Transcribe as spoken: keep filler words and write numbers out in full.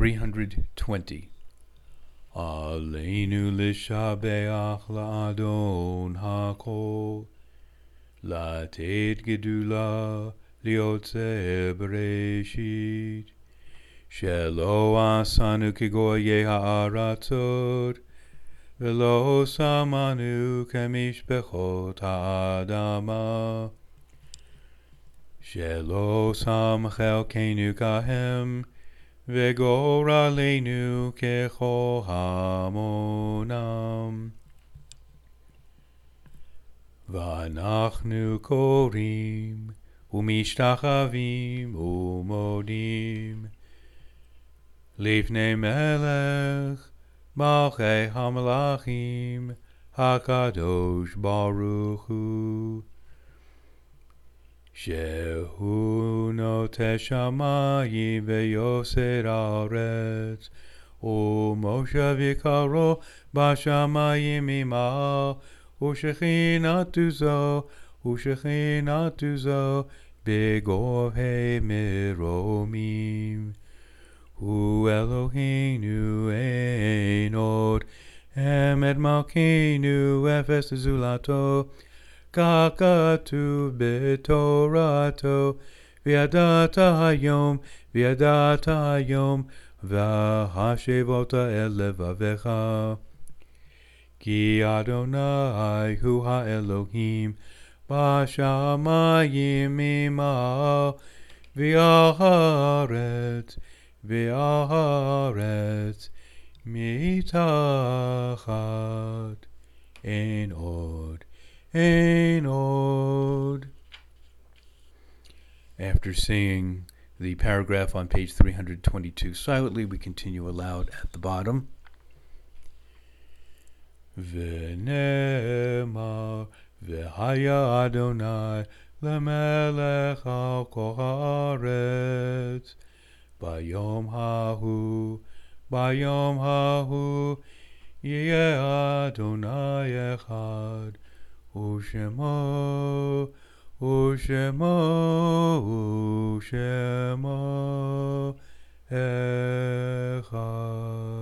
three hundred twenty. Aleinu l'shabeach la'adon hakol, לתת גדולה ליוצא בראשית, שלא עשנו כגויי הארצות, ולא שמנו כמשפחות האדמה, שלא שם חלקנו כהם, וגורלנו ככל המונם. ואנחנו קוראים ומשתחווים ומודים לפני מלך מלכי המלכים הקדוש ברוך הוא, שהוא נוטה שמיים ויוסר הארץ, ומושב יקרו בשמיים ממעל, ושכינתו זו, ושכינתו זו בגובה מרומים. הוא אלוהינו אין עוד, אמת מלכנו אפס זולתו, כך כתוב בתורתו, וידעת היום, וידעת היום, והשבות אל לבביך. כי אדוני הוא האלוהים בשמיים ממעל, ועל הארץ, ועל הארץ מתחת. אין עוד, אין עוד. After saying the paragraph on page three hundred twenty-two silently, we continue aloud at the bottom. ונאמר, והיה אדוני למלך על כל הארץ, ביום ההוא, ביום ההוא, יהיה אדוני אחד, ושמו, ושמו, ושמו אחד.